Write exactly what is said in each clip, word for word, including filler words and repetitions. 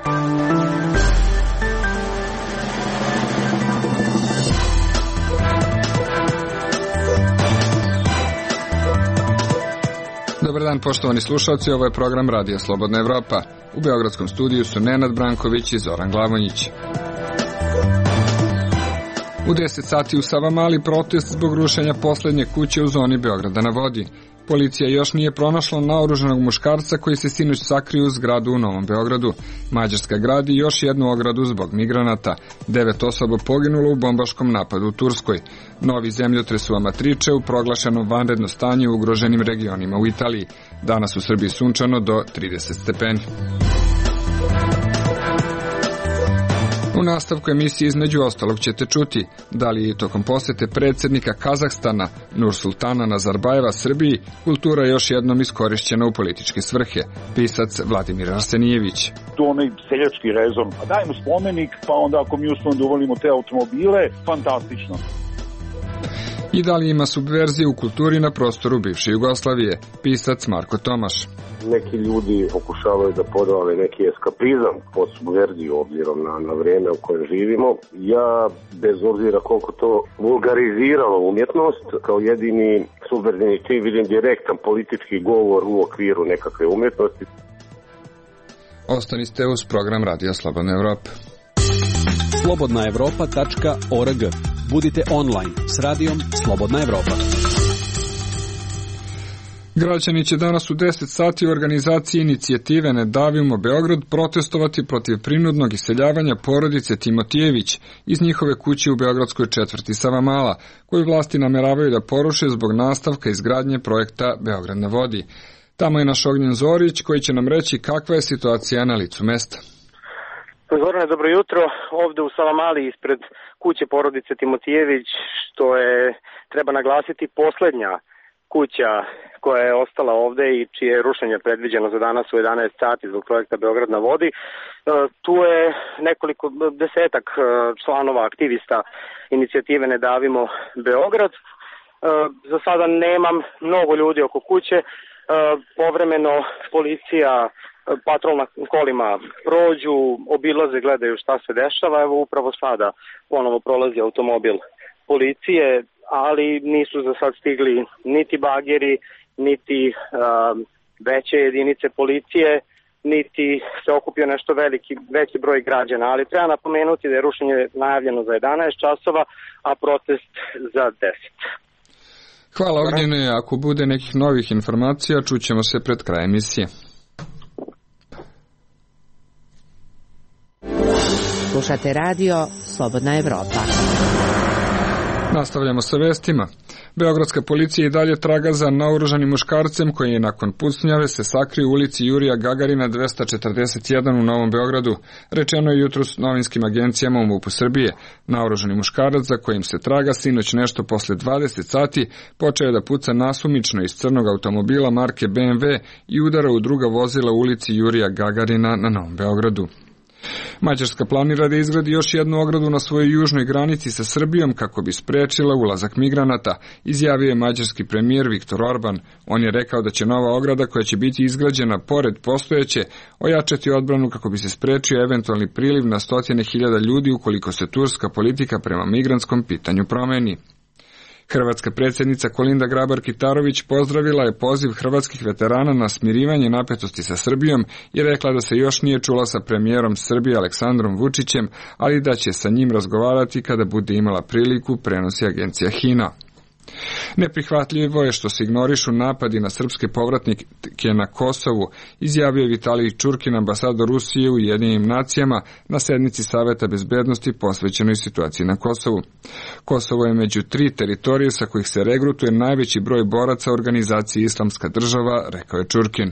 Dobar dan, poštovani slušalci, ovo je program Radija Slobodna Evropa. U beogradskom studiju su Nenad Branković i Zoran Glavonjić. U deset sati u Savamali protest zbog rušenja poslednje kuće u zoni Beograda na vodi. Policija još nije pronašla naoružanog muškarca koji se sinoć sakrio u zgradu u Novom Beogradu. Mađarska gradi još jednu ogradu zbog migranata. Devet osoba poginulo u bombaškom napadu u Turskoj. Novi zemljotres u Amatričeu, proglašeno vanredno stanje u ugroženim regionima u Italiji. Danas u Srbiji sunčano do trideset stepeni. U nastavku emisije između ostalog ćete čuti da li je tokom posete predsjednika Kazahstana Nursultana Nazarbajeva Srbiji kultura još jednom iskorišćena u političke svrhe. Pisac Vladimir Arsenijević. Tu onaj seljački rezon, a dajmo spomenik, pa onda ako mi uspemo da uvolimo te automobile, fantastično. I da li ima subverzije u kulturi na prostoru bivše Jugoslavije? Pisac Marko Tomaš. Neki ljudi pokušavaju da podale neki eskapizam pod subverziju obzirom na, na vreme u kojem živimo. Ja, bez obzira koliko to vulgariziralo umjetnost, kao jedini subverzivni čin vidim direktan politički govor u okviru nekakve umjetnosti. Ostanite uz program Radija Slobodna Evropa. slobodna evropa tačka org. Budite online s radijom Slobodna Evropa. Građani će danas u deset sati u organizaciji inicijative Ne davimo Beograd protestovati protiv prinudnog iseljavanja porodice Timotijević iz njihove kuće u beogradskoj četvrti Savamala, koju vlasti nameravaju da poruše zbog nastavka izgradnje projekta Beograd na vodi. Tamo je naš Ognjen Zorić koji će nam reći kakva je situacija na licu mesta. Zorane, dobro jutro. Ovde u Savamali ispred kuće porodice Timotijević, što je, treba naglasiti, poslednja kuća koja je ostala ovde i čije je rušenje predviđeno za danas u jedanaest sati zbog projekta Beograd na vodi. Tu je nekoliko desetak članova aktivista inicijative Ne davimo Beograd. Za sada nemam mnogo ljudi oko kuće. Povremeno policija, patrolna kolima prođu, obilaze, gledaju šta se dešava. Evo upravo sada ponovo prolazi automobil policije, ali nisu za sad stigli niti bageri, niti uh, veće jedinice policije, niti se okupio nešto veliki, veći broj građana. Ali treba napomenuti da je rušenje najavljeno za jedanaest časova, a protest za deset. Hvala Ognjene, ako bude nekih novih informacija, čućemo se pred krajem emisije. Slušate radio Slobodna Evropa. Nastavljamo sa vestima. Beogradska policija i dalje traga za naoružanim muškarcem koji je nakon pucnjave se sakrio u ulici Jurija Gagarina dvesta četrdeset jedan u Novom Beogradu. Rečeno je jutros novinskim agencijama u MUP-u Srbije. Naoružani muškarac za kojim se traga sinoć nešto posle dvadeset sati počeo je da puca nasumično iz crnog automobila marke B M W i udara u druga vozila u ulici Jurija Gagarina na Novom Beogradu. Mađarska planira da izgradi još jednu ogradu na svojoj južnoj granici sa Srbijom kako bi sprečila ulazak migranata, izjavio je mađarski premijer Viktor Orban. On je rekao da će nova ograda koja će biti izgrađena pored postojeće ojačati odbranu kako bi se sprečio eventualni priliv na stotine hiljada ljudi ukoliko se turska politika prema migrantskom pitanju promeni. Hrvatska predsjednica Kolinda Grabar-Kitarović pozdravila je poziv hrvatskih veterana na smirivanje napetosti sa Srbijom i rekla da se još nije čula sa premijerom Srbije Aleksandrom Vučićem, ali da će sa njim razgovarati kada bude imala priliku, prenosi agencija HINA. Neprihvatljivo je što se ignorišu napadi na srpske povratnike na Kosovu, izjavio je Vitalij Čurkin, ambasador Rusije u Ujedinjenim nacijama, na sednici Saveta bezbednosti posvećenoj situaciji na Kosovu. Kosovo je među tri teritorije sa kojih se regrutuje najveći broj boraca organizacije Islamska država, rekao je Čurkin.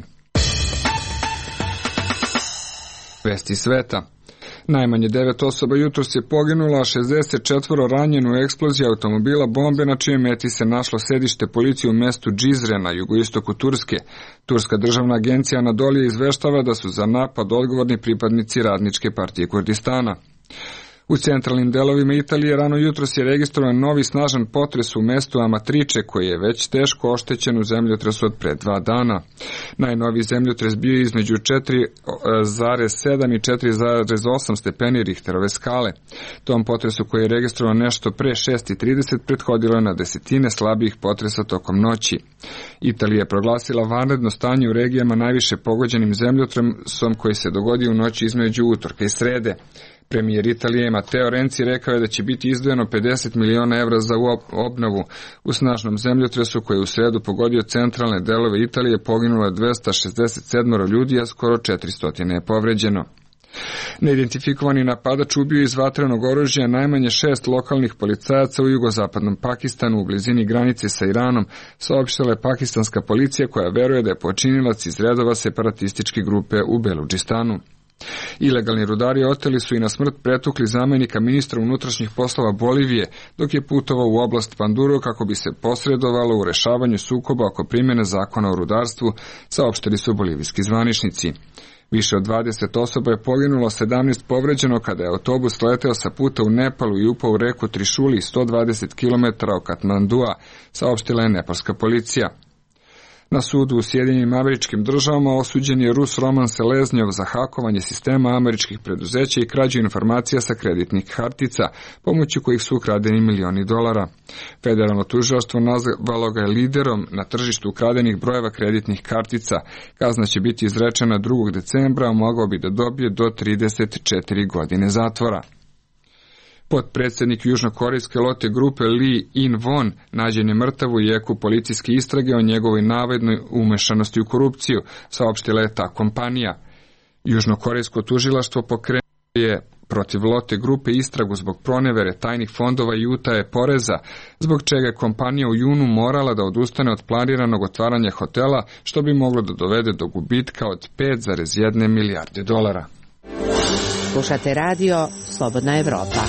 Vesti sveta. Najmanje devet osoba jutros je poginulo, a šezdeset četvoro ranjeno u eksploziji automobila bombe na čijem meti se našlo sedište policije u mestu Džizre na jugoistoku Turske. Turska državna agencija Anadolija izveštava da su za napad odgovorni pripadnici Radničke partije Kurdistana. U centralnim delovima Italije rano jutros je registrovan novi snažan potres u mestu Amatrice, koji je već teško oštećen u zemljotresu od pre dva dana. Najnoviji zemljotres bio je između četiri zarez sedam i četiri zarez osam stepeni Richterove skale. Tom potresu, koji je registrovan nešto pre šest i trideset, prethodilo je na desetine slabijih potresa tokom noći. Italija je proglasila vanredno stanje u regijama najviše pogođenim zemljotresom koji se dogodio u noći između utorka i srede. Premijer Italije Matteo Renzi rekao je da će biti izdvojeno pedeset miliona evra za obnovu. U snažnom zemljotresu koji je u sredu pogodio centralne delove Italije poginulo je dvesta šezdeset sedam ljudi, a skoro četiristo je povređeno. Neidentifikovani napadač ubio iz vatrenog oružja najmanje šest lokalnih policajaca u jugozapadnom Pakistanu u blizini granice sa Iranom, saopštila je pakistanska policija, koja veruje da je počinilac iz redova separatističke grupe u Beludžistanu. Ilegalni rudari oteli su i na smrt pretukli zamenika ministra unutrašnjih poslova Bolivije dok je putovao u oblast Panduro kako bi se posredovalo u rešavanju sukoba oko primjene zakona o rudarstvu, saopštili su bolivijski zvaničnici. Više od dvadeset osoba je poginulo, sedamnaest povređeno kada je autobus leteo sa puta u Nepalu i upao u reku Trišuli sto dvadeset kilometara od Katmandua, saopštila je nepalska policija. Na sudu u Sjedinjenim Američkim Državama osuđen je Rus Roman Seleznjov za hakovanje sistema američkih preduzeća i krađu informacija sa kreditnih kartica, pomoću kojih su ukradeni milioni dolara. Federalno tužilaštvo nazvalo ga je liderom na tržištu ukradenih brojeva kreditnih kartica. Kazna će biti izrečena drugog decembra, a mogao bi da dobije do trideset četiri godine zatvora. Potpredsjednik južnokorejske lote grupe Lee In-won nađen je mrtav u jeku policijske istrage o njegovoj navodnoj umešanosti u korupciju, saopštila je ta kompanija. Južnokorejsko tužilaštvo pokrenulo je protiv lote grupe istragu zbog pronevere tajnih fondova i utaje poreza, zbog čega je kompanija u junu morala da odustane od planiranog otvaranja hotela, što bi moglo da dovede do gubitka od pet zarez jedna milijarde dolara. Slušate radio Slobodna Evropa.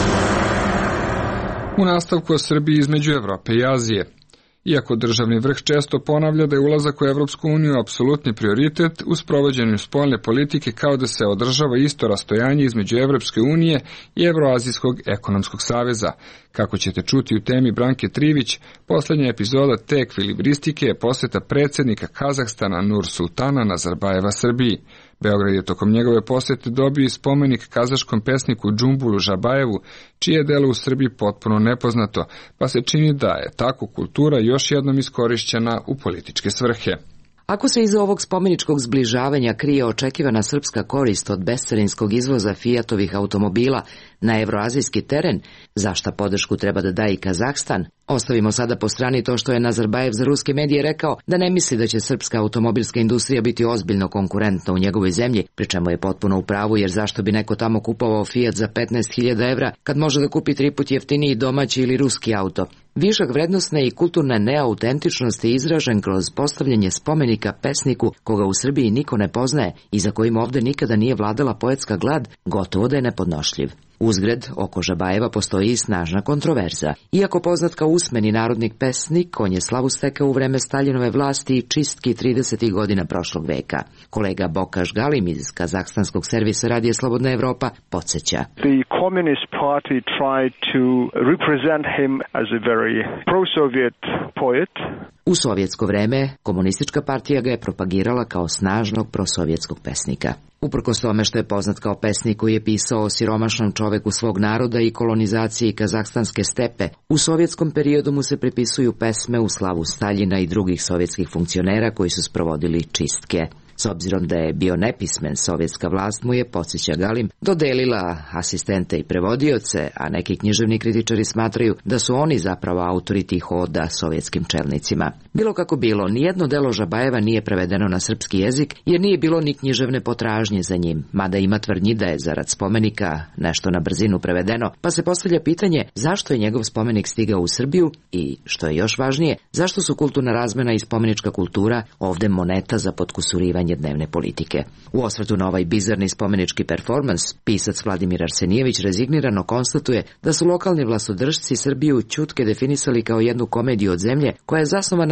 U nastavku o Srbiji između Evrope i Azije. Iako državni vrh često ponavlja da je ulazak u Evropsku uniju apsolutni prioritet, u sprovođenju spoljne politike kao da se održava isto rastojanje između Evropske unije i Evroazijskog ekonomskog saveza. Kako ćete čuti u temi Branke Trivić, posljednja epizoda te ekvilibristike je posjeta predsjednika Kazahstana Nursultana Nazarbajeva Srbiji. Beograd je tokom njegove posjete dobio i spomenik kazaškom pesniku Džumbulu Žabajevu, čije delo u Srbiji potpuno nepoznato, pa se čini da je tako kultura još jednom iskorišćena u političke svrhe. Ako se iza ovog spomeničkog zbližavanja krije očekivana srpska korist od bescarinskog izvoza Fiatovih automobila na evroazijski teren, za šta podršku treba da da i Kazahstan? Ostavimo sada po strani to što je Nazarbajev za ruske medije rekao da ne misli da će srpska automobilska industrija biti ozbiljno konkurentna u njegovoj zemlji, pri čemu je potpuno u pravu, jer zašto bi neko tamo kupovao Fiat za petnaest hiljada evra kad može da kupi tri put jeftiniji domaći ili ruski auto. Višak vrednosne i kulturne neautentičnosti je izražen kroz postavljanje spomenika pesniku koga u Srbiji niko ne poznaje i za kojim ovde nikada nije vladala poetska glad, gotovo da je nepodnošljiv. Uzgred, oko Žabajeva postoji i snažna kontroverza. Iako poznat kao usmeni narodnik pesnik, on je slavu stekao u vreme Staljinove vlasti i čistki tridesetih godina prošlog veka. Kolega Bokaš Galim iz kazahstanskog servisa Radija Slobodna Evropa podsjeća. The Communist Party tried to represent him as a very pro-Soviet poet. U sovjetsko vreme, komunistička partija ga je propagirala kao snažnog prosovjetskog pesnika. Uprkos tome što je poznat kao pesnik koji je pisao o siromašnom čoveku svog naroda i kolonizaciji kazahstanske stepe, u sovjetskom periodu mu se pripisuju pesme u slavu Staljina i drugih sovjetskih funkcionera koji su sprovodili čistke. S obzirom da je bio nepismen, sovjetska vlast mu je, podsjeća Galim, dodelila asistente i prevodioce, a neki književni kritičari smatraju da su oni zapravo autori tih oda sovjetskim čelnicima. Bilo kako bilo, nijedno delo Žabajeva nije prevedeno na srpski jezik, jer nije bilo ni književne potražnje za njim, mada ima tvrdnji da je zarad spomenika nešto na brzinu prevedeno, pa se postavlja pitanje zašto je njegov spomenik stigao u Srbiju i, što je još važnije, zašto su kulturna razmena i spomenička kultura ovde moneta za potkusurivanje dnevne politike. U osvrtu na ovaj bizarni spomenički performans, pisac Vladimir Arsenijević rezignirano konstatuje da su lokalni vlastodržci Srbiju ćutke definisali kao jednu komediju od zemlje koja je zasnovana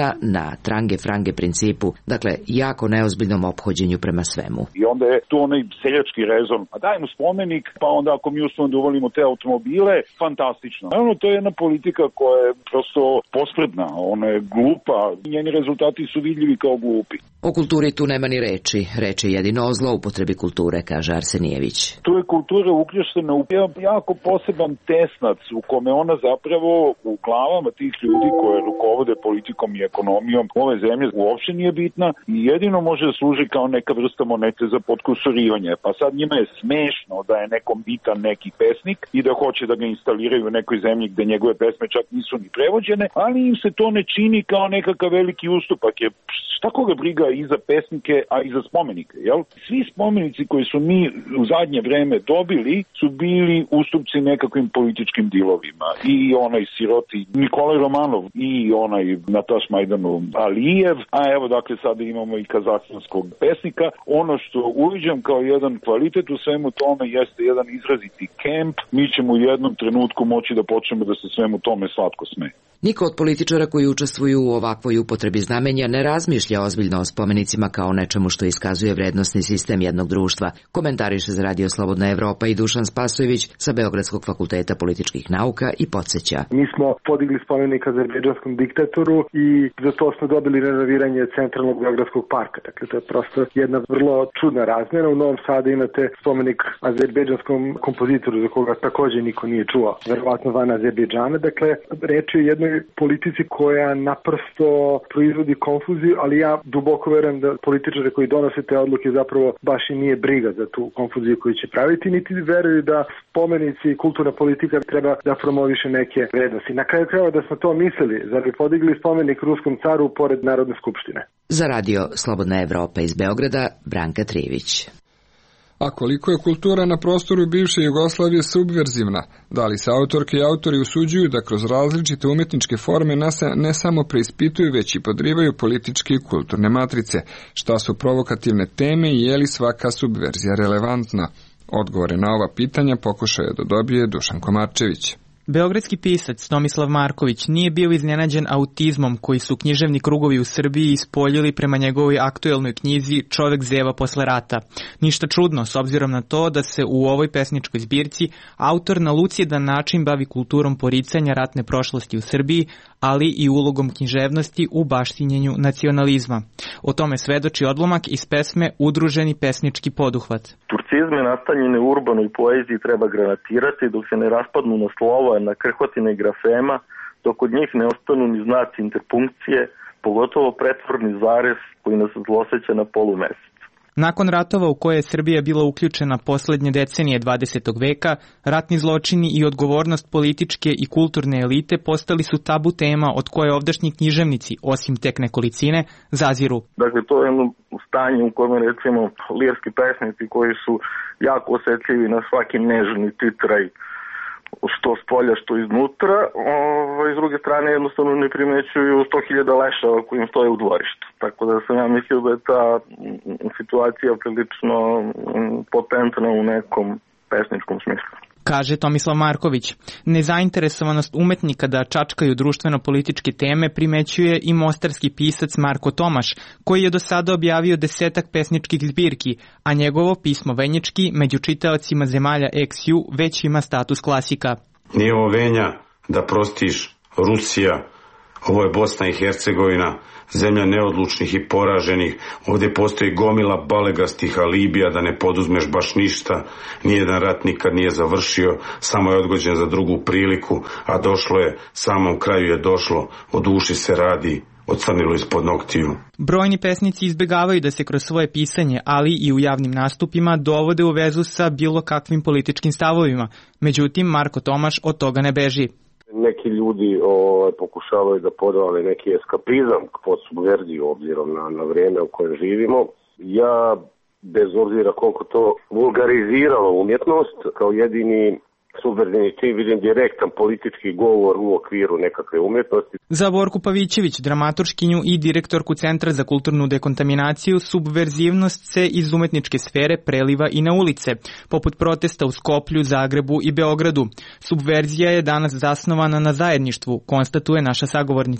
svega na trange-frange principu, dakle jako neozbiljnom ophođenju prema svemu. I onda je tu onaj seljački rezon, a dajmo spomenik, pa onda ako mi uspemo da uvolimo te automobile, fantastično. Naravno, to je jedna politika koja je prosto pospredna, ona je glupa, njeni rezultati su vidljivi kao glupi. O kulturi tu nema ni reči, reči jedino o zloupotrebi kulture, kaže Arsenijević. Tu je kultura uključena u jako poseban tesnac u kome ona zapravo u glavama tih ljudi koje rukovode politikom i ekonomijom ove zemlje uopšte nije bitna i jedino može da služi kao neka vrsta monete za potkusurivanje. Pa sad njima je smešno da je nekom bitan neki pesnik i da hoće da ga instaliraju u nekoj zemlji gde njegove pesme čak nisu ni prevođene, ali im se to ne čini kao nekakav veliki ustupak. Je šta koga briga i za pesnike, a i za spomenike, jel? Svi spomenici koji su mi u zadnje vreme dobili su bili ustupci nekakvim političkim dilovima. I onaj siroti Nikolaj Romanov i onaj Nataš Majdanov Alijev, a evo dakle sada imamo i kazahstanskog pesnika. Ono što uviđam kao jedan kvalitet u svemu tome jeste jedan izraziti kemp. Mi ćemo u jednom trenutku moći da počnemo da se svemu tome slatko smeje. Niko od političara koji učestvuju u ovakvoj upotrebi znamenja ne razmišlja ozbiljno o spomenicima kao nečemu što iskazuje vrednosni sistem jednog društva, komentariše za Radio Slobodna Evropa i Dušan Spasojević sa Beogradskog fakulteta političkih nauka i podsjeća. Mi smo podigli spomenik azerbejdžanskom diktatoru i za to smo dobili renoviranje centralnog Beogradskog parka. Dakle, to je prosto jedna vrlo čudna razmjena. U Novom Sadu imate spomenik azerbejdžanskom kompozitoru za koga takođe niko nije čuo, verovatno van Azerbejdžana. Dakle, reč je jednoj politici koja naprosto proizvodi konfuziju, ali ja duboko verujem da političari koji donose te odluke zapravo baš i nije briga za tu konfuziju koju će praviti, niti veruju da spomenici i kulturna politika treba da promoviše neke vrednosti. Na kraju krajeva da smo to mislili, zar bi podigli spomenik ruskom caru pored Narodne skupštine. Za Radio Slobodna Evropa iz Beograda, Branka Trijević. A koliko je kultura na prostoru bivše Jugoslavije subverzivna? Da li se autorke i autori usuđuju da kroz različite umetničke forme ne samo preispituju, već i podrivaju političke i kulturne matrice? Šta su provokativne teme i je li svaka subverzija relevantna? Odgovore na ova pitanja pokušao je da dobije Dušan Komarčević. Beogradski pisac Tomislav Marković nije bio iznenađen autizmom koji su književni krugovi u Srbiji ispoljili prema njegovoj aktuelnoj knjizi Čovek zeva posle rata. Ništa čudno, s obzirom na to da se u ovoj pesničkoj zbirci autor na lucidan način bavi kulturom poricanja ratne prošlosti u Srbiji, ali i ulogom književnosti u baštinjenju nacionalizma. O tome svedoči odlomak iz pesme Udruženi pesnički poduhvat. Turcizme nastanjene u urbanoj poeziji treba granatirati dok se ne raspadnu na slova, na krhotine grafema, dok od njih ne ostanu ni znaci interpunkcije, pogotovo pretvorni zarez koji nas zloseća na polumesec. Nakon ratova u koje je Srbija bila uključena poslednje decenije dvadesetog veka, ratni zločini i odgovornost političke i kulturne elite postali su tabu tema od koje ovdašnji književnici, osim tek nekolicine, zaziru. Dakle, to je jedno stanje u kojem recimo lirski pesnici koji su jako osetljivi na svaki nežni titraj, što s polja, što iznutra, ovaj, s druge strane jednostavno ne primećuju sto hiljada lešava koji im stoje u dvorištu. Tako da sam ja mislio da je ta situacija prilično potentna u nekom pesničkom smislu. Kaže Tomislav Marković. Nezainteresovanost umetnika da čačkaju društveno-političke teme primećuje i mostarski pisac Marko Tomaš, koji je do sada objavio desetak pesničkih zbirki, a njegovo pismo Venječki među čitaocima zemalja eks ju već ima status klasika. Nije ovo Venja da prostiš, Rusija, ovo je Bosna i Hercegovina, zemlja neodlučnih i poraženih, ovdje postoji gomila balegastih alibija da ne poduzmeš baš ništa, nijedan rat nikad nije završio, samo je odgođen za drugu priliku, a došlo je, samom kraju je došlo, o duši se radi, ocrnilo ispod noktiju. Brojni pesnici izbegavaju da se kroz svoje pisanje, ali i u javnim nastupima dovode u vezu sa bilo kakvim političkim stavovima, međutim Marko Tomaš od toga ne beži. Neki ljudi o, pokušavaju da podale neki eskapizam pod subverziju obzirom na, na vrijeme u kojem živimo. Ja, bez obzira koliko to vulgariziralo umjetnost, kao jedini subverzivni čin vidim direktan politički govor u okviru nekakve umjetnosti. Za Borku Pavićević, dramaturškinju i direktorku Centra za kulturnu dekontaminaciju, subverzivnost se iz umetničke sfere preliva i na ulice, poput protesta u Skoplju, Zagrebu i Beogradu. Subverzija je danas zasnovana na zajedništvu, konstatuje naša sagovornica.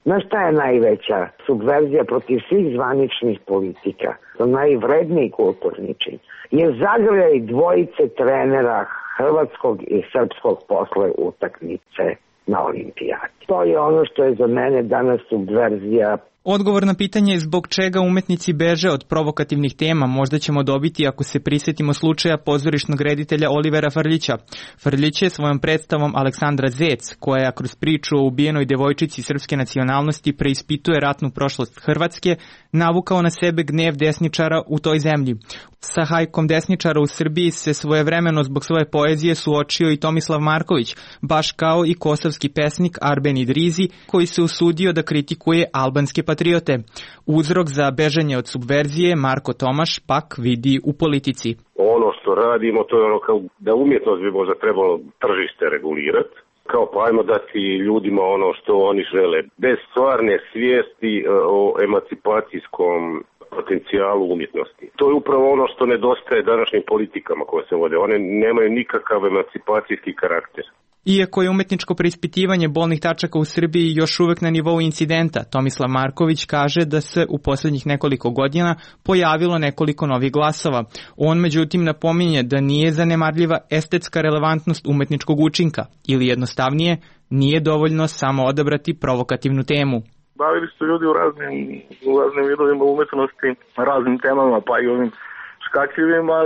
Znaš šta je najveća subverzija protiv svih zvaničnih politika? To najvredniji kulturni čin je zagrljaj dvojice trenera hrvatskog i srpskog posle utakmice na olimpijadi. To je ono što je za mene danas subverzija. Odgovor na pitanje zbog čega umetnici beže od provokativnih tema možda ćemo dobiti ako se prisjetimo slučaja pozorišnog reditelja Olivera Frljića. Frljić je svojom predstavom Aleksandra Zec, koja kroz priču o ubijenoj devojčici srpske nacionalnosti preispituje ratnu prošlost Hrvatske, navukao na sebe gnev desničara u toj zemlji. Sa hajkom desničara u Srbiji se svojevremeno zbog svoje poezije suočio i Tomislav Marković, baš kao i kosovski pesnik Arben Idrizi, koji se usudio da kritikuje albanske patriote. Uzrok za bežanje od subverzije Marko Tomaš pak vidi u politici. Ono što radimo, to je ono kao da umjetnost bi možda trebalo tržište regulirati. Kao pa ajmo dati ljudima ono što oni žele. Bez stvarne svijesti o emancipacijskom potencijalu umjetnosti. To je upravo ono što nedostaje današnjim politikama koje se vode. One nemaju nikakav emancipacijski karakter. Iako je umetničko preispitivanje bolnih tačaka u Srbiji još uvek na nivou incidenta, Tomislav Marković kaže da se u posljednjih nekoliko godina pojavilo nekoliko novih glasova. On međutim napominje da nije zanemarljiva estetska relevantnost umetničkog učinka ili jednostavnije nije dovoljno samo odabrati provokativnu temu. Bavili su ljudi u raznim, u raznim vidovima umetnosti, raznim temama, pa i ovim škakljivima,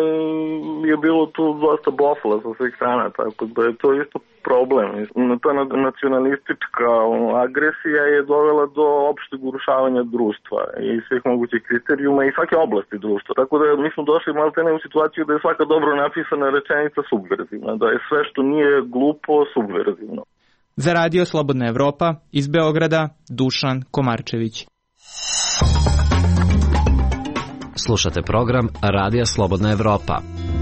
je bilo tu dosta bofla sa svih strana, tako da je to isto problem. Ta nacionalistička agresija je dovela do opšteg urušavanja društva i svih mogućih kriterijuma i svake oblasti društva. Tako da mi smo došli maltene u situaciju da je svaka dobro napisana rečenica subverzivna, da je sve što nije glupo subverzivno. Za Radio Slobodna Evropa iz Beograda Dušan Komarčević. Slušate program Radija Slobodna Evropa.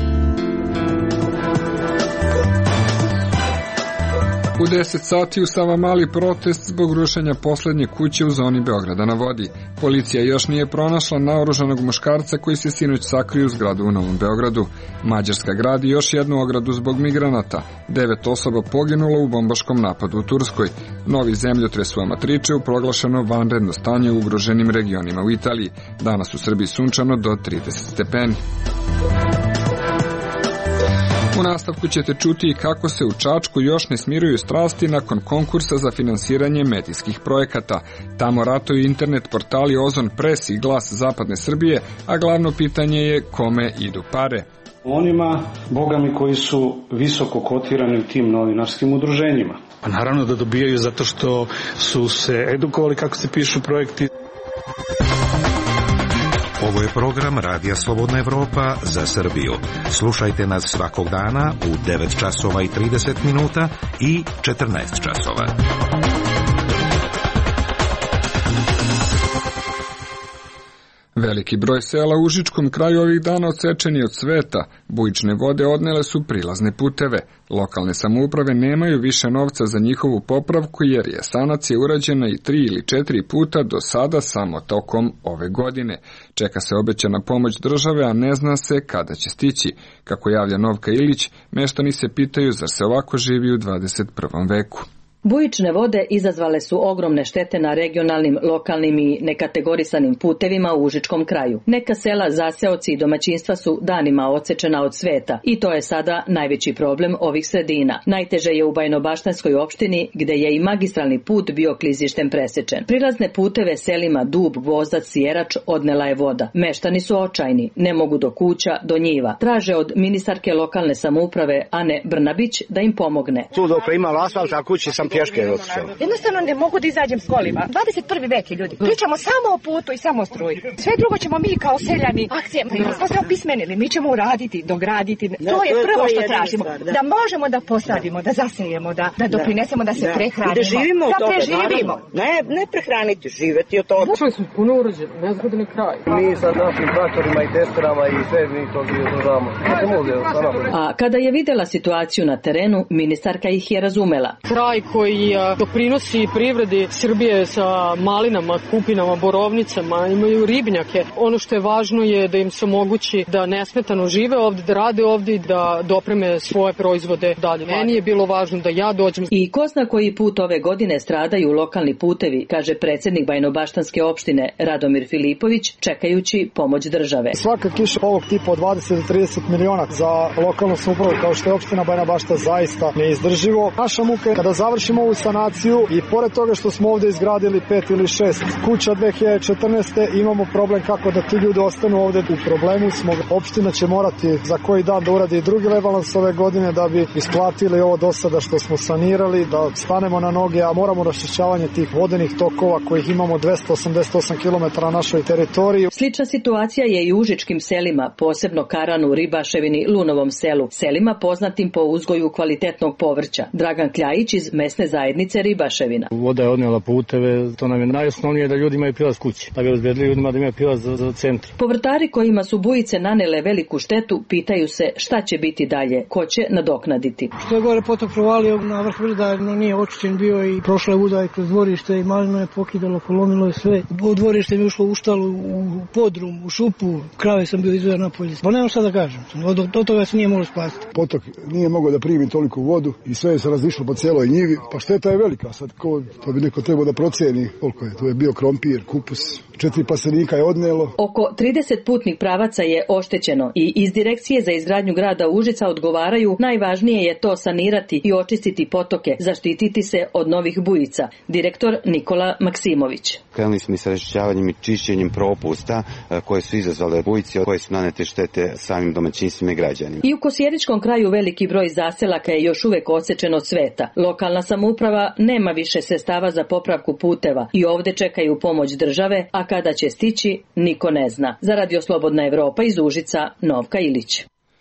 U deset sati u Savamali protest zbog rušenja poslednje kuće u zoni Beograda na vodi. Policija još nije pronašla naoružanog muškarca koji se sinoć sakrio u zgradu u Novom Beogradu. Mađarska gradi još jednu ogradu zbog migranata. Devet osoba poginulo u bombaškom napadu u Turskoj. Novi zemljotres u Amatričeu proglašeno vanredno stanje u ugroženim regionima u Italiji. Danas u Srbiji sunčano do trideset stepeni. U nastavku ćete čuti kako se u Čačku još ne smiruju strasti nakon konkursa za finansiranje medijskih projekata. Tamo ratuju internet portali Ozon Press i Glas Zapadne Srbije, a glavno pitanje je kome idu pare. Onima, bogami, koji su visoko kotirani u tim novinarskim udruženjima. Pa naravno da dobijaju zato što su se edukovali kako se pišu projekti. Ovo je program Radija Slobodna Evropa za Srbiju. Slušajte nas svakog dana u devet časova i trideset minuta i četrnaest časova. Veliki broj sela u Užičkom kraju ovih dana odsečeni od sveta. Bujične vode odnele su prilazne puteve. Lokalne samouprave nemaju više novca za njihovu popravku jer je sanacija urađena i tri ili četiri puta do sada samo tokom ove godine. Čeka se obećana pomoć države, a ne zna se kada će stići. Kako javlja Novka Ilić, meštani se pitaju zar se ovako živi u dvadeset prvom veku. Bujične vode izazvale su ogromne štete na regionalnim, lokalnim i nekategorisanim putevima u Užičkom kraju. Neka sela, zaseoci i domaćinstva su danima odsečena od sveta i to je sada najveći problem ovih sredina. Najteže je u Bajnobaštanskoj opštini gde je i magistralni put bio klizištem presečen. Prilazne puteve selima Dub, Gvozdac, Sjerač odnela je voda. Meštani su očajni, ne mogu do kuća, do njiva. Traže od ministarke lokalne samouprave Ane Brnabić da im pomogne. Tu dok ima asfalt, a kući sam pješke otišao. Jednostavno ne mogu da izađem s kolima. dvadeset prvi vek je ljudi. Pričamo samo o putu i samo o struji. Sve drugo ćemo mi kao seljani akcijama. Smo se opismenili. Mi ćemo uraditi, dograditi. To je prvo što tražimo. Da možemo da posadimo, da zasejemo, da, da doprinesemo, da se prehranimo. Da živimo da preživimo. Ne, ne prehraniti, živeti od toga. Čuli smo puno urađeno, nezgodni kraj. Mi sa našim traktorima i testerama i sve mi to održavamo. A kada je videla situaciju na terenu, ministarka ih je razumela. Kraj koji doprinosi privredi Srbije sa malinama, kupinama, borovnicama, imaju ribnjake. Ono što je važno je da im se omogući da nesmetano žive ovde, da rade ovde i da dopreme svoje proizvode dalje. Meni je bilo važno da ja dođem. I ko zna koji put ove godine stradaju lokalni putevi, kaže predsjednik Bajnobaštanske opštine Radomir Filipović, čekajući pomoć države. Svaka kiša ovog tipa od dvadeset do trideset miliona za lokalnu samoupravu kao što je opština Bajna Bašta zaista neizdrživo. Naša muka je kada završimo ovu sanaciju i pored toga što smo ovde izgradili pet ili šest kuća dve hiljade četrnaeste. imamo problem kako da ti ljudi ostanu ovde. U problemu smo. Opština će morati za koji dan da uradi i drugi rebalans ove godine da bi isplatili ovo do sada što smo sanirali, da stanemo na noge, a moramo raščišćavanje tih vodenih tokova kojih imamo dvesta osamdeset osam kilometara na našoj teritoriji. Slična situacija je i u užičkim selima, posebno Karanu, Ribaševini, Lunovom selu, selima poznatim po uzgoju kvalitetnog povrća. Dragan Kljajić iz mesne zajednice Ribaševina. Voda je odnela puteve, to nam je najosnovnije da ljudi imaju prilaz kući, da bi razbedili ljudima da imaju prilaz za, za centar. Povrtari kojima su bujice nanele veliku štetu pitaju se šta će biti dalje, ko će nadoknaditi. Što je gore potok provalio na vrh Vrda, no nije očišćen bio i prošle udaje kroz dvorište i malino je pokidalo, polomilo je sve. U dvorište mi je ušlo u štalu, u podrum, u šupu, krave sam bio izveo napolje. Pa nemam šta da kažem, od, od toga se nije moglo spasiti. Potok nije mogao da primi toliko vodu i sve je se razišlo po cijeloj njivi, pa šteta je velika. Sad ko, to bi neko trebao da proceni koliko je. To je bio krompir, kupus, četiri pasenika je odnelo. Oko trideset putnih pravaca je oštećeno i iz Direkcije za izgradnju grada Užica odgovaraju najvažnije je to sanirati i očistiti potoke, zaštititi se od novih bujica. Direktor Nikola Maksimović. Krenuli smo i sa raščišćavanjem i čišćenjem propusta koje su izazvale bujice, koje su nanete štete samim domaćinstvima i građanima. I u Kosjeričkom kraju veliki broj zaselaka je još uvek odsečen od sveta. Lokalna samouprava nema više sredstava za popravku puteva i ovde čekaju pomoć države, a kada će stići, niko ne zna. Za Radio Slobodna Evropa iz Užica, Novka Ilić.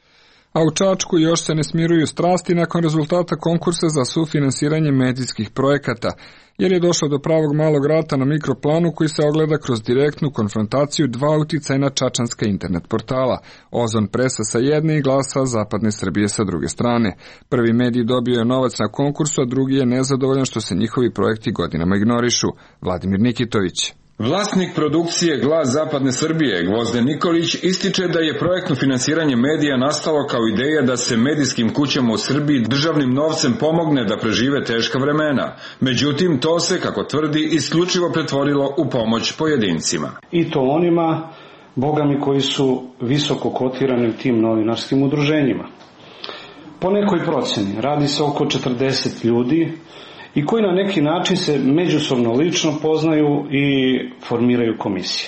A u Čačku još se ne smiruju strasti nakon rezultata konkursa za sufinansiranje medijskih projekata, jer je došlo do pravog malog rata na mikroplanu koji se ogleda kroz direktnu konfrontaciju dva uticajna čačanska internet portala, Ozon Presa sa jedne i Glasa Zapadne Srbije sa druge strane. Prvi medij dobio je novac na konkursu, a drugi je nezadovoljan što se njihovi projekti godinama ignorišu. Vladimir Nikitović. Vlasnik produkcije Glas Zapadne Srbije, Gvozden Nikolić, ističe da je projektno finansiranje medija nastalo kao ideja da se medijskim kućama u Srbiji državnim novcem pomogne da prežive teška vremena. Međutim, to se, kako tvrdi, isključivo pretvorilo u pomoć pojedincima. I to onima, bogami, koji su visoko kotirani u tim novinarskim udruženjima. Po nekoj proceni radi se oko četrdeset ljudi, i koji na neki način se međusobno lično poznaju i formiraju komisije.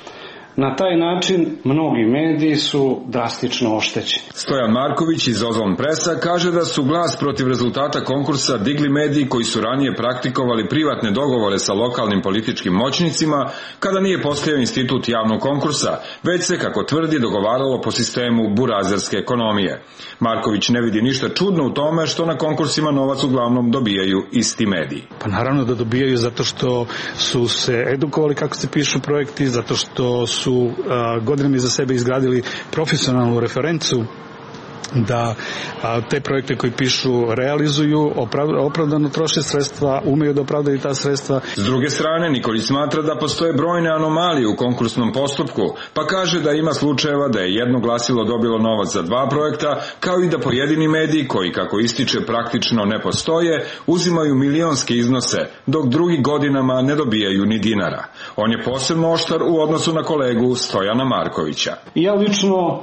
Na taj način mnogi mediji su drastično oštećeni. Stojan Marković iz Ozon Presa kaže da su glas protiv rezultata konkursa digli mediji koji su ranije praktikovali privatne dogovore sa lokalnim političkim moćnicima kada nije postojao institut javnog konkursa, već se, kako tvrdi, dogovaralo po sistemu burazerske ekonomije. Marković ne vidi ništa čudno u tome što na konkursima novac uglavnom dobijaju isti mediji. Pa naravno da dobijaju zato što su se edukovali kako se pišu projekti, zato što su su godinama iza sebe izgradili profesionalnu referencu da a, te projekte koji pišu realizuju, opravdano troše sredstva, umeju da opravdaju ta sredstva. S druge strane, Nikolić smatra da postoje brojne anomalije u konkursnom postupku, pa kaže da ima slučajeva da je jedno glasilo dobilo novac za dva projekta, kao i da pojedini mediji koji, kako ističe, praktično ne postoje, uzimaju milionske iznose, dok drugi godinama ne dobijaju ni dinara. On je posebno oštar u odnosu na kolegu Stojana Markovića. Ja lično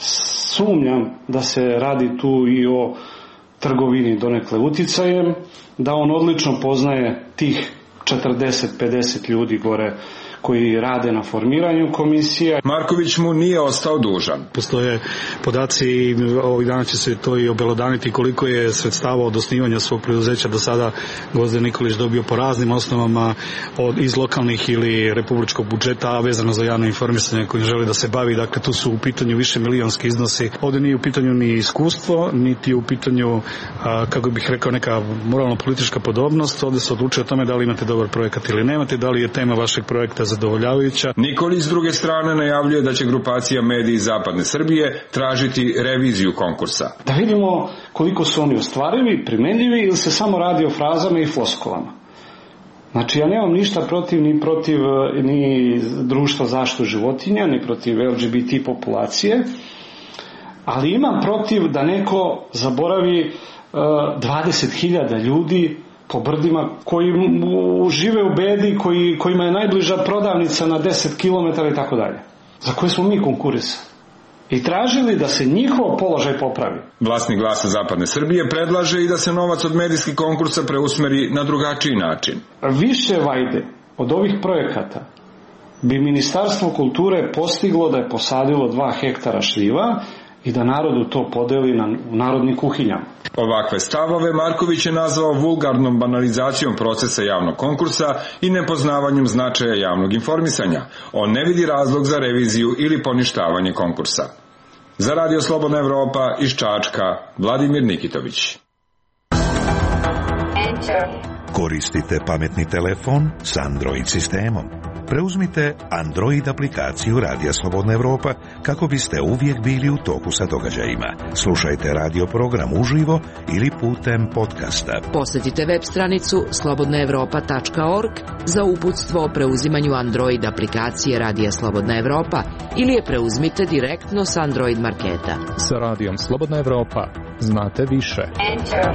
sumnjam da se radi tu i o trgovini donekle uticajem, da on odlično poznaje tih četrdeset pedeset ljudi gore koji rade na formiranju komisije. Marković mu nije ostao dužan. Postoje podaci i ovih dana će se to i obelodaniti koliko je sredstava od osnivanja svog preduzeća do sada Gvozden Nikolić dobio po raznim osnovama od, iz lokalnih ili republičkog budžeta, a vezano za javno informisanje kojim želi da se bavi. Dakle, tu su u pitanju više milionski iznosi. Ovde nije u pitanju ni iskustvo, niti u pitanju, a, kako bih rekao, neka moralno-politička podobnost. Ovde se odlučuje o tome da li imate dobar projekat ili nemate, da li je tema vašeg projekta zadovoljavajuća. Nikolić s druge strane najavljuje da će grupacija Mediji Zapadne Srbije tražiti reviziju konkursa. Da vidimo koliko su oni ostvarivi, primenljivi ili se samo radi o frazama i floskulama. Znači, ja nemam ništa protiv ni protiv ni društva zaštitu životinja, ni protiv L G B T populacije, ali imam protiv da neko zaboravi dvadeset hiljada ljudi po brdima koji žive u bedi, koji, kojima je najbliža prodavnica na deset kilometara i tako dalje, za koje smo mi konkurisali i tražili da se njihov položaj popravi. Vlasnik Glasa Zapadne Srbije predlaže i da se novac od medijskih konkursa preusmeri na drugačiji način. Više vajde od ovih projekata bi Ministarstvo kulture postiglo da je posadilo dva hektara šljiva i da narodu to podeli na narodnim kuhinjama. Ovakve stavove Marković je nazvao vulgarnom banalizacijom procesa javnog konkursa i nepoznavanjem značaja javnog informisanja. On ne vidi razlog za reviziju ili poništavanje konkursa. Za Radio Slobodna Evropa iz Čačka, Vladimir Nikitović. Koristite pametni telefon s Android sistemom. Preuzmite Android aplikaciju Radija Slobodna Evropa kako biste uvijek bili u toku sa događajima. Slušajte radio program uživo ili putem podcasta. Posjetite web stranicu slobodna evropa tačka org za uputstvo o preuzimanju Android aplikacije Radija Slobodna Evropa ili je preuzmite direktno s Android marketa. Sa Radijom Slobodna Evropa znate više. Enter.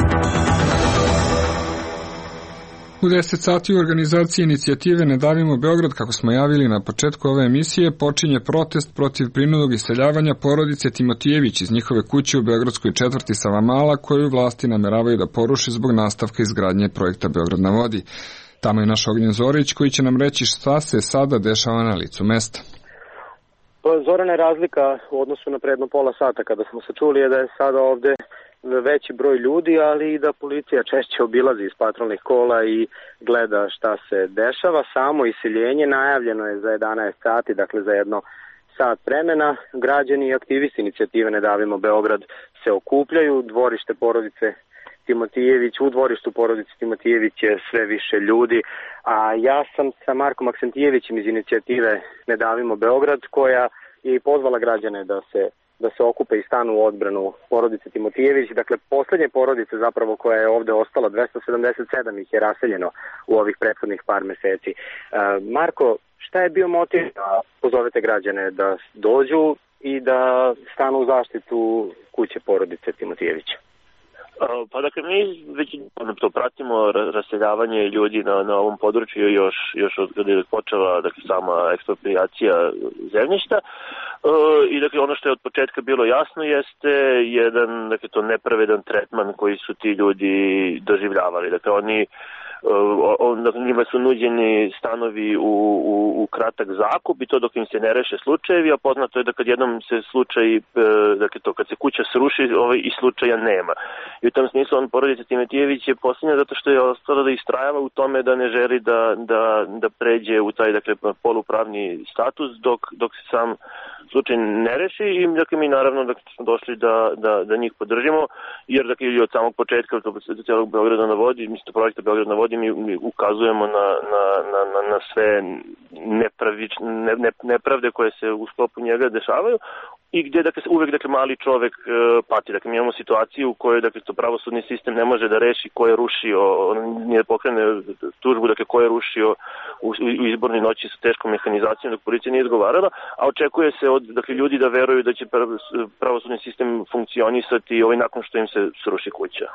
U deset sati u organizaciji inicijative Ne davimo Beograd, kako smo javili na početku ove emisije, počinje protest protiv prinudnog iseljavanja porodice Timotijević iz njihove kuće u beogradskoj četvrti Savamala, koju vlasti nameravaju da poruši zbog nastavka izgradnje projekta Beograd na vodi. Tamo je naš Ognjen Zorić koji će nam reći šta se sada dešava na licu mesta. Zorana, razlika u odnosu na predno pola sata kada smo se čuli je da je sada ovde veći broj ljudi, ali i da policija češće obilazi iz patrolnih kola i gleda šta se dešava. Samo iseljenje najavljeno je za jedanaest sati, dakle za jedno sat vremena. Građani i aktivisti inicijative Ne davimo Beograd se okupljaju, dvorište porodice Timotijević, u dvorištu porodice Timotijević je sve više ljudi, a ja sam sa Markom Aksentijevićem iz inicijative Ne davimo Beograd, koja je i pozvala građane da se da se okupe i stanu u odbranu porodice Timotijević. Dakle, posljednje porodice zapravo koja je ovde ostala, dvesta sedamdeset sedam ih je raseljeno u ovih prethodnih par meseci. E, Marko, šta je bio motiv da pozovete građane da dođu i da stanu u zaštitu kuće porodice Timotijević? Pa dakle, mi već to pratimo raseljavanje ljudi na, na ovom području još, još od kada je počela dakle, sama eksproprijacija zemljišta. E, I dakle, ono što je od početka bilo jasno jeste jedan dakle, to nepravedan tretman koji su ti ljudi doživljavali. Dakle, oni On, dakle, njima su nuđeni stanovi u, u, u kratak zakup i to dok im se ne reše slučajevi, a poznato je da kad jednom se slučaj, dakle to kad se kuća sruši, ovaj, i slučaja nema. I u tom smislu on porodica Timotijević je posljednja zato što je ostala da istrajava u tome da ne želi da, da, da pređe u taj dakle, polupravni status dok, dok se sam slučaj ne reši i dakle, mi naravno dakle, smo došli da, da, da njih podržimo, jer dakle, od samog početka do celog Beograda na vodi, mislim projekta Beograd na vodi, mi, mi ukazujemo na, na, na, na sve nepravič, ne, ne, nepravde koje se u sklopu njega dešavaju i gdje dakle, uvek dakle, mali čovek e, pati. Dakle, mi imamo situaciju u kojoj dakle, to pravosudni sistem ne može da reši ko je rušio, nije pokrene tužbu, dakle, ko je rušio u, u izbornoj noći sa teškom mehanizacijom dok policija nije izgovarala, a očekuje se od dakle, ljudi da veruju da će pravosudni sistem funkcionisati ovaj nakon što im se sruši kuća.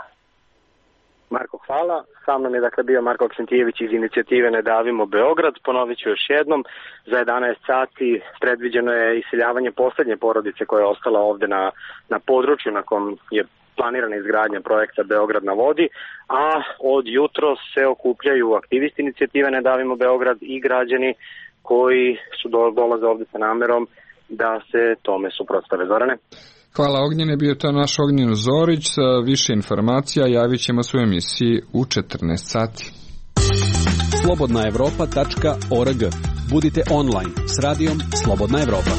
Marko, hvala. Sa mnom je dakle bio Marko Aksentijević iz inicijative Ne davimo Beograd. Ponovit ću još jednom, za jedanaest sati predviđeno je iseljavanje posljednje porodice koja je ostala ovde na, na području na kom je planirana izgradnja projekta Beograd na vodi, a od jutro se okupljaju aktivisti inicijative Ne davimo Beograd i građani koji su do, dolaze ovde sa namerom da se tome suprotstave. Zorane? Hvala Ognjene, bio to naš Ognjen Zorić. Sa više informacija javit ćemo se u emisiji u četrnaest sati. slobodna evropa tačka org. Budite online s radijom Slobodna Evropa.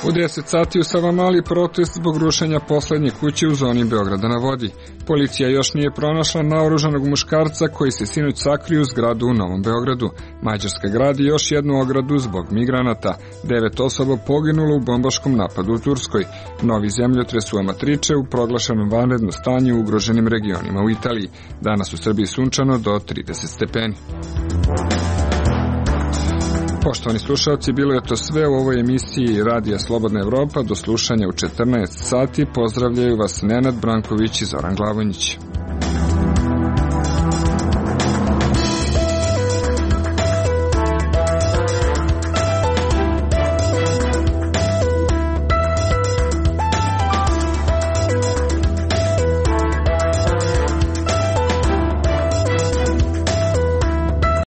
U deset sati u Savamali protest zbog rušenja poslednje kuće u zoni Beograda na vodi. Policija još nije pronašla naoružanog muškarca koji se sinoć sakrio u zgradu u Novom Beogradu. Mađarska gradi još jednu ogradu zbog migranata. Devet osoba poginulo u bombaškom napadu u Turskoj. Novi zemljotres u Amatriče u proglašenom vanredno stanje u ugroženim regionima u Italiji. Danas u Srbiji sunčano do trideset stepeni. Poštovani slušalci, bilo je to sve u ovoj emisiji Radija Slobodna Evropa. Do slušanja u četrnaest sati. Pozdravljaju vas Nenad Branković i Zoran Glavonjić.